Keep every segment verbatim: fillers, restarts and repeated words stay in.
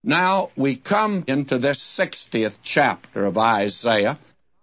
Now we come into this sixtieth chapter of Isaiah,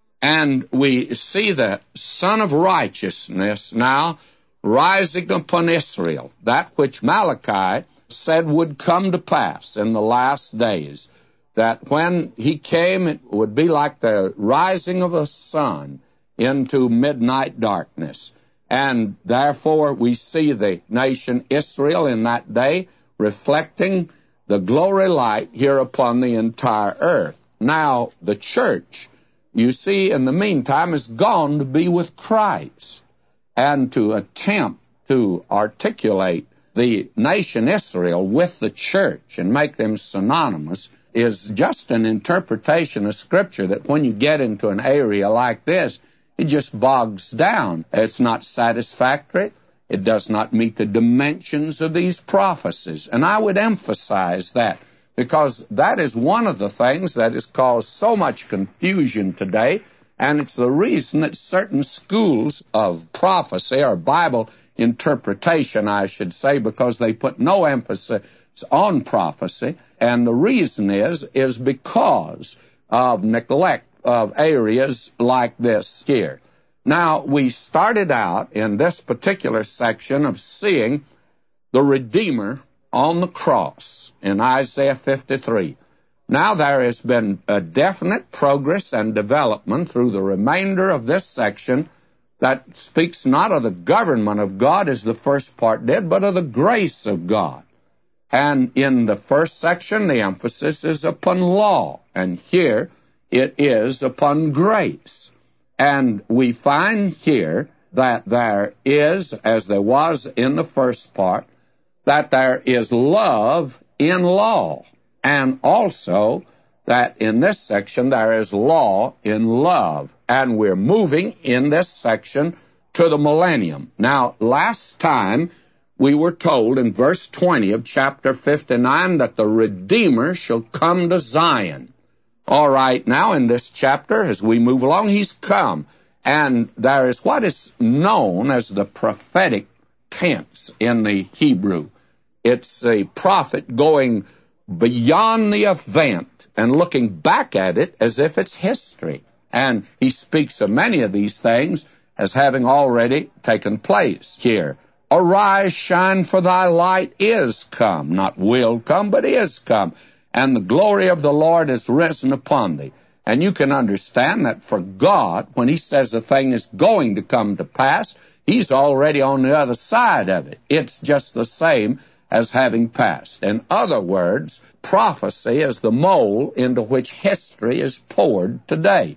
and we see the Son of Righteousness now rising upon Israel, that which Malachi said would come to pass in the last days, that when he came it would be like the rising of a sun into midnight darkness. And therefore we see the nation Israel in that day reflecting the glory light here upon the entire earth. Now, the church, you see, in the meantime, has gone to be with Christ. And to attempt to articulate the nation Israel with the church and make them synonymous is just an interpretation of Scripture that when you get into an area like this, it just bogs down. It's not satisfactory. It does not meet the dimensions of these prophecies. And I would emphasize that, because that is one of the things that has caused so much confusion today, and it's the reason that certain schools of prophecy, or Bible interpretation, I should say, because they put no emphasis on prophecy, and the reason is, is because of neglect of areas like this here. Now, we started out in this particular section of seeing the Redeemer on the cross in Isaiah fifty-three. Now, there has been a definite progress and development through the remainder of this section that speaks not of the government of God as the first part did, but of the grace of God. And in the first section, the emphasis is upon law, and here it is upon grace. And we find here that there is, as there was in the first part, that there is love in law, and also that in this section there is law in love. And we're moving in this section to the millennium. Now, last time we were told in verse twenty of chapter fifty-nine that the Redeemer shall come to Zion. All right, now in this chapter, as we move along, he's come. And there is what is known as the prophetic tense in the Hebrew. It's a prophet going beyond the event and looking back at it as if it's history. And he speaks of many of these things as having already taken place here. Arise, shine, for thy light is come. Not will come, but is come. And the glory of the Lord is risen upon thee. And you can understand that for God, when he says a thing is going to come to pass, he's already on the other side of it. It's just the same as having passed. In other words, prophecy is the mold into which history is poured today.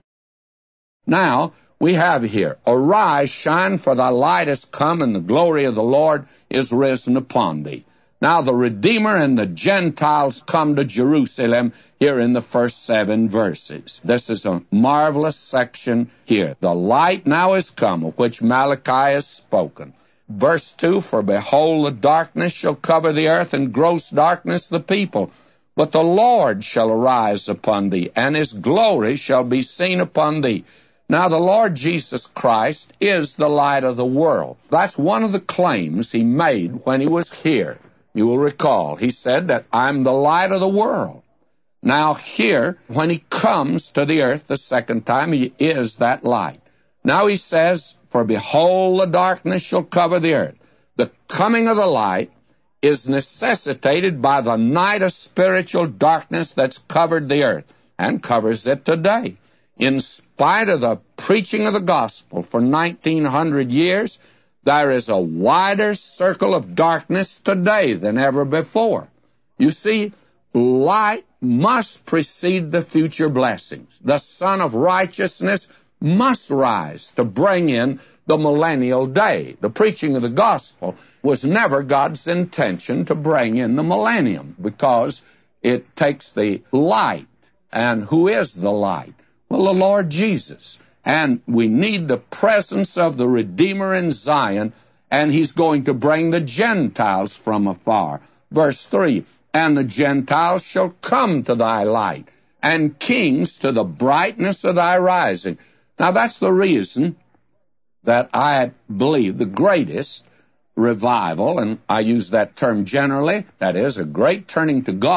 Now, we have here, arise, shine, for thy light is come, and the glory of the Lord is risen upon thee. Now, the Redeemer and the Gentiles come to Jerusalem here in the first seven verses. This is a marvelous section here. The light now is come, of which Malachi has spoken. Verse two, for behold, the darkness shall cover the earth, and gross darkness the people. But the Lord shall arise upon thee, and his glory shall be seen upon thee. Now, the Lord Jesus Christ is the light of the world. That's one of the claims he made when he was here. You will recall, he said that I'm the light of the world. Now here, when he comes to the earth the second time, he is that light. Now he says, for behold, the darkness shall cover the earth. The coming of the light is necessitated by the night of spiritual darkness that's covered the earth, and covers it today. In spite of the preaching of the gospel for nineteen hundred years, there is a wider circle of darkness today than ever before. You see, light must precede the future blessings. The Son of Righteousness must rise to bring in the millennial day. The preaching of the gospel was never God's intention to bring in the millennium, because it takes the light. And who is the light? Well, the Lord Jesus. And we need the presence of the Redeemer in Zion, and he's going to bring the Gentiles from afar. Verse three, and the Gentiles shall come to thy light, and kings to the brightness of thy rising. Now, that's the reason that I believe the greatest revival, and I use that term generally, that is, a great turning to God,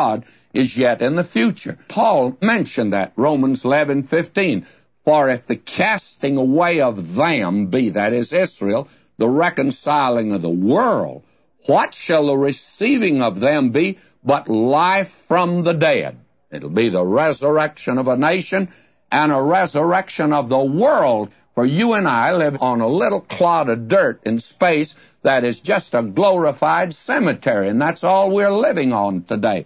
is yet in the future. Paul mentioned that, Romans eleven fifteen. For if the casting away of them be, that is Israel, the reconciling of the world, what shall the receiving of them be but life from the dead? It'll be the resurrection of a nation and a resurrection of the world. For you and I live on a little clod of dirt in space that is just a glorified cemetery, and that's all we're living on today.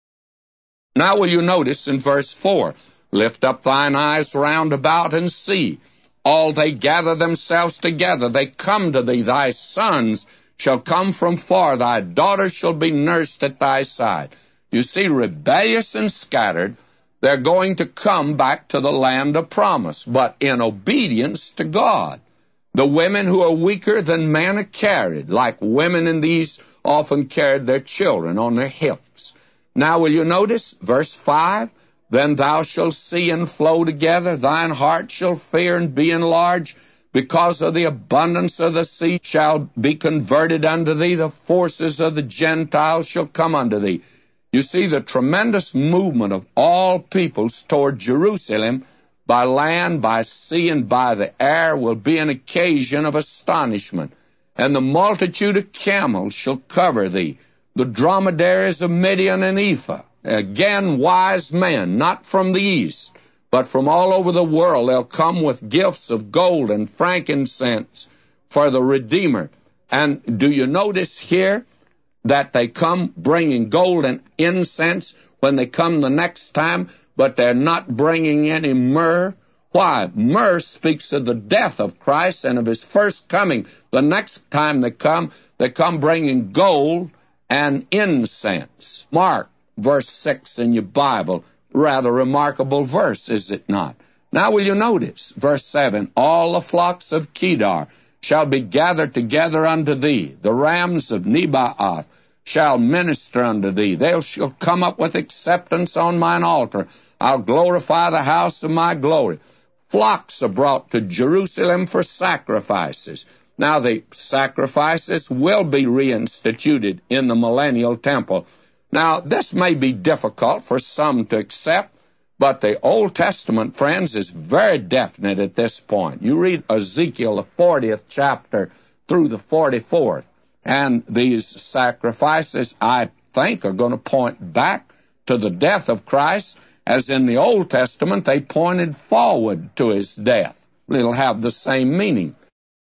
Now will you notice in verse four, lift up thine eyes round about and see. All they gather themselves together, they come to thee. Thy sons shall come from far, thy daughters shall be nursed at thy side. You see, rebellious and scattered, they're going to come back to the land of promise, but in obedience to God. The women who are weaker than men are carried, like women in these often carried their children on their hips. Now will you notice, verse five, then thou shalt see and flow together, thine heart shall fear and be enlarged, because of the abundance of the sea shall be converted unto thee, the forces of the Gentiles shall come unto thee. You see, the tremendous movement of all peoples toward Jerusalem, by land, by sea, and by the air, will be an occasion of astonishment. And the multitude of camels shall cover thee, the dromedaries of Midian and Ephah. Again, wise men, not from the east, but from all over the world. They'll come with gifts of gold and frankincense for the Redeemer. And do you notice here that they come bringing gold and incense when they come the next time, but they're not bringing any myrrh? Why? Myrrh speaks of the death of Christ and of his first coming. The next time they come, they come bringing gold and incense. Mark verse six in your Bible. Rather remarkable verse, is it not? Now will you notice, verse seven, all the flocks of Kedar shall be gathered together unto thee. The rams of Nebaioth shall minister unto thee. They shall come up with acceptance on mine altar. I'll glorify the house of my glory. Flocks are brought to Jerusalem for sacrifices. Now the sacrifices will be reinstituted in the millennial temple. Now, this may be difficult for some to accept, but the Old Testament, friends, is very definite at this point. You read Ezekiel, the fortieth chapter through the forty-fourth, and these sacrifices, I think, are going to point back to the death of Christ, as in the Old Testament they pointed forward to his death. It'll have the same meaning.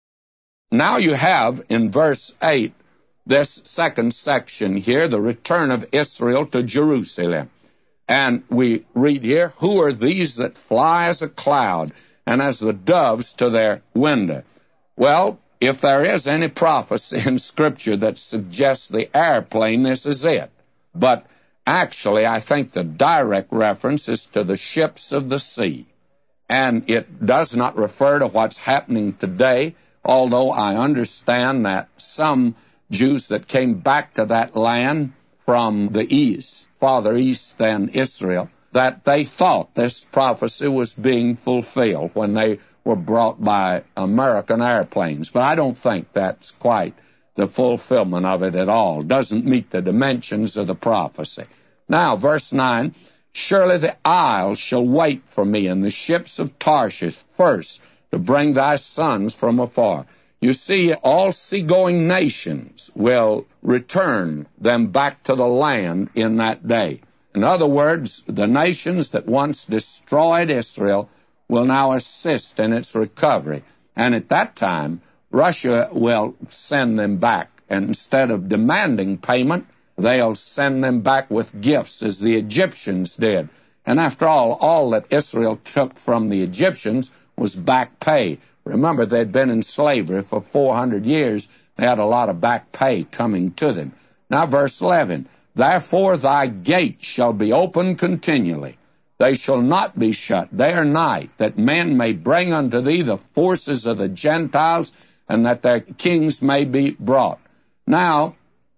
Now you have, in verse eight, this second section here, the return of Israel to Jerusalem. And we read here, who are these that fly as a cloud and as the doves to their window? Well, if there is any prophecy in Scripture that suggests the airplane, this is it. But actually, I think the direct reference is to the ships of the sea. And it does not refer to what's happening today, although I understand that some Jews that came back to that land from the east, farther east than Israel, that they thought this prophecy was being fulfilled when they were brought by American airplanes. But I don't think that's quite the fulfillment of it at all. It doesn't meet the dimensions of the prophecy. Now, verse nine, surely the isles shall wait for me, and the ships of Tarshish first, to bring thy sons from afar. You see, all seagoing nations will return them back to the land in that day. In other words, the nations that once destroyed Israel will now assist in its recovery. And at that time, Russia will send them back. And instead of demanding payment, they'll send them back with gifts, as the Egyptians did. And after all, all that Israel took from the Egyptians was back pay. Remember, they'd been in slavery for four hundred years. They had a lot of back pay coming to them. Now, verse eleven, therefore thy gates shall be open continually. They shall not be shut day or night, that men may bring unto thee the forces of the Gentiles, and that their kings may be brought. Now,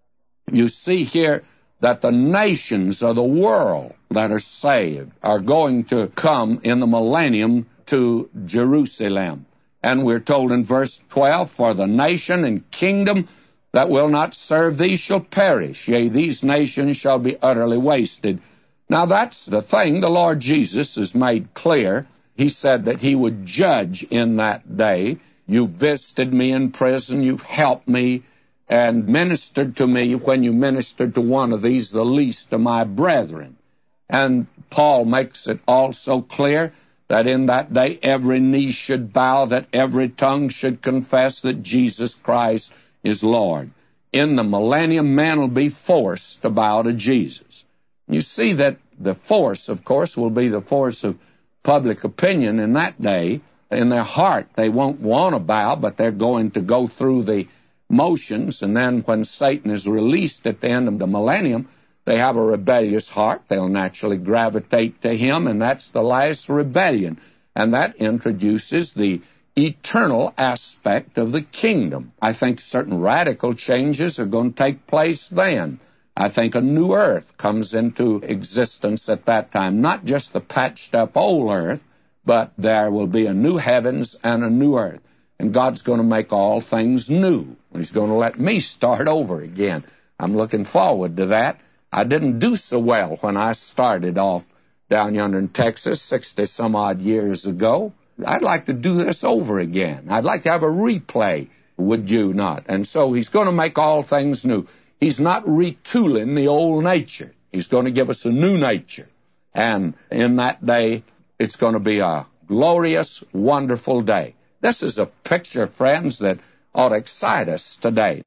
you see here that the nations of the world that are saved are going to come in the millennium to Jerusalem. And we're told in verse twelve, for the nation and kingdom that will not serve thee shall perish. Yea, these nations shall be utterly wasted. Now, that's the thing the Lord Jesus has made clear. He said that he would judge in that day. You visited me in prison, you've helped me, and ministered to me when you ministered to one of these, the least of my brethren. And Paul makes it also clear that in that day every knee should bow, that every tongue should confess that Jesus Christ is Lord. In the millennium, men will be forced to bow to Jesus. You see that the force, of course, will be the force of public opinion in that day. In their heart, they won't want to bow, but they're going to go through the motions, and then when Satan is released at the end of the millennium, they have a rebellious heart. They'll naturally gravitate to him, and that's the last rebellion. And that introduces the eternal aspect of the kingdom. I think certain radical changes are going to take place then. I think a new earth comes into existence at that time, not just the patched-up old earth, but there will be a new heavens and a new earth. And God's going to make all things new. He's going to let me start over again. I'm looking forward to that. I didn't do so well when I started off down yonder in Texas sixty-some-odd years ago. I'd like to do this over again. I'd like to have a replay, would you not? And so he's going to make all things new. He's not retooling the old nature. He's going to give us a new nature. And in that day, it's going to be a glorious, wonderful day. This is a picture, friends, that ought to excite us today.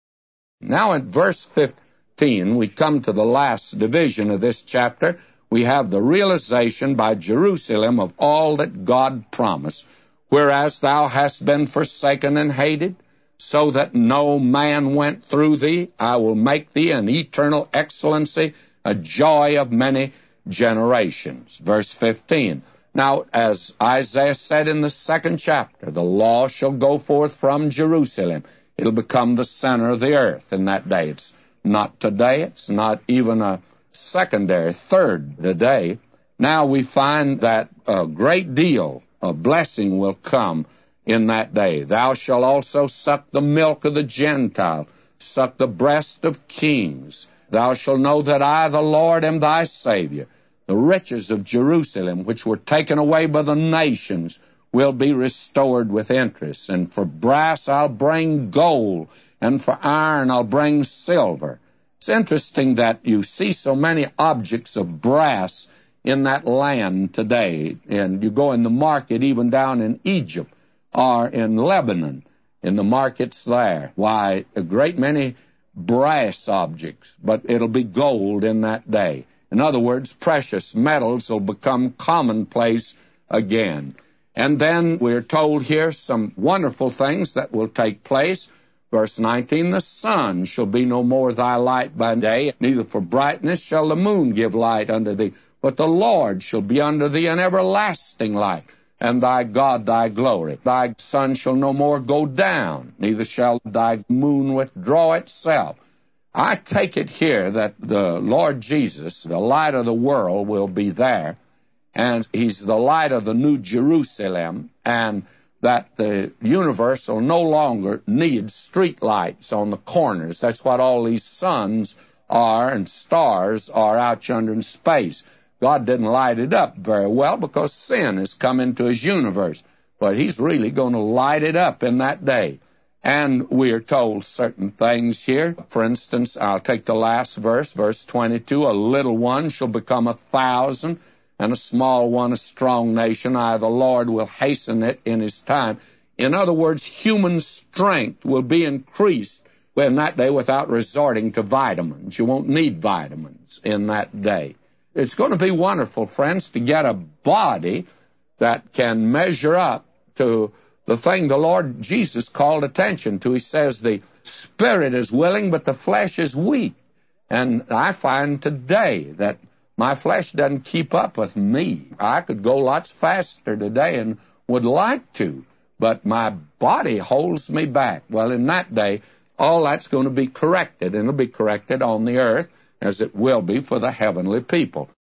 Now in verse fifteen, we come to the last division of this chapter. We have the realization by Jerusalem of all that God promised. Whereas thou hast been forsaken and hated, so that no man went through thee, I will make thee an eternal excellency, a joy of many generations. Verse fifteen. Now, as Isaiah said in the second chapter, the law shall go forth from Jerusalem. It'll become the center of the earth in that day. It's not today. It's not even a secondary, third today. Now we find that a great deal of blessing will come in that day. Thou shalt also suck the milk of the Gentile, suck the breast of kings. Thou shalt know that I, the Lord, am thy Savior. The riches of Jerusalem, which were taken away by the nations, will be restored with interest. And for brass I'll bring gold, and for iron I'll bring silver. It's interesting that you see so many objects of brass in that land today. And you go in the market, even down in Egypt or in Lebanon, in the markets there. Why, a great many brass objects, but it'll be gold in that day. In other words, precious metals will become commonplace again. And then we're told here some wonderful things that will take place. Verse nineteen, the sun shall be no more thy light by day, neither for brightness shall the moon give light unto thee, but the Lord shall be unto thee an everlasting light, and thy God thy glory. Thy sun shall no more go down, neither shall thy moon withdraw itself. I take it here that the Lord Jesus, the light of the world, will be there, and he's the light of the New Jerusalem, and that the universe will no longer need street lights on the corners. That's what all these suns are and stars are out yonder in space. God didn't light it up very well because sin has come into his universe, but he's really going to light it up in that day. And we are told certain things here. For instance, I'll take the last verse, verse twenty-two, a little one shall become a thousand, and a small one a strong nation. I, the Lord, will hasten it in his time. In other words, human strength will be increased in that day without resorting to vitamins. You won't need vitamins in that day. It's going to be wonderful, friends, to get a body that can measure up to the thing the Lord Jesus called attention to. He says the spirit is willing, but the flesh is weak. And I find today that my flesh doesn't keep up with me. I could go lots faster today and would like to, but my body holds me back. Well, in that day, all that's going to be corrected, and it'll be corrected on the earth as it will be for the heavenly people.